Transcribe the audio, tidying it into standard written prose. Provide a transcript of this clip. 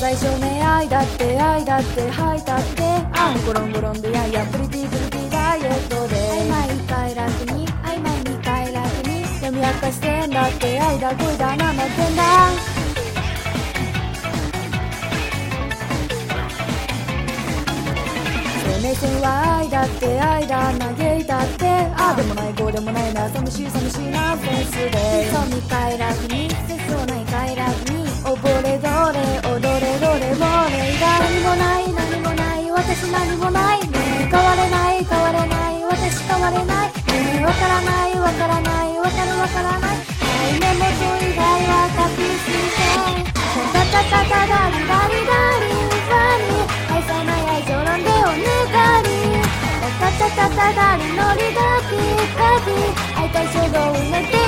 最初ね愛だって吐いたってあんゴロンゴロンでややプリティダイエットで曖昧快楽に曖昧に快楽に読み明かしてんだって愛だ恋だなまってんだ目線は愛だって愛だ嘆いたってああでもないこうでもないな寂しいなセンスでそうに快楽に切ない快楽に溺れどれ踊れどれボレが何もない私何もないね変われない私変われないねわからないわからない目元以外は隠してタタタタダリダリダリワニ愛さない愛情なんでおねだりタタタタダリノリダキダキ会いたい衝動埋めて